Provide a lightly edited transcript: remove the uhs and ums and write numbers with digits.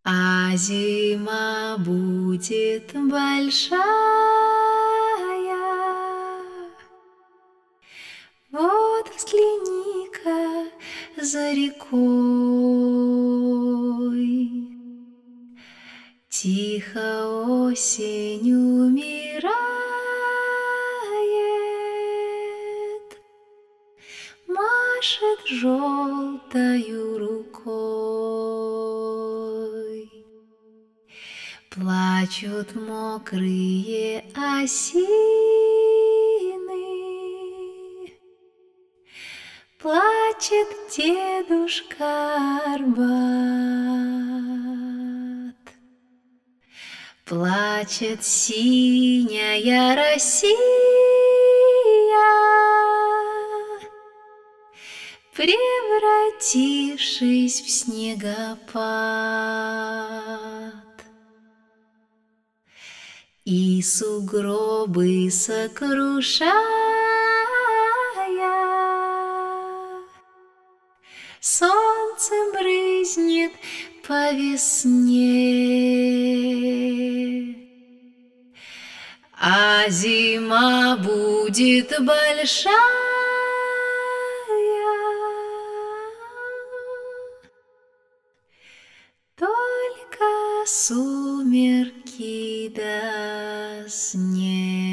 А зима будет большая. Вот взгляни-ка за рекой. Тихо осень умирает, машет желтою рукой. Плачут мокрые осины, плачет дедушка Арбат. Плачет синяя Россия, превратившись в снегопад. И сугробы сокрушая, солнце брызнет по весне. А зима будет большая, только сумерки да снег.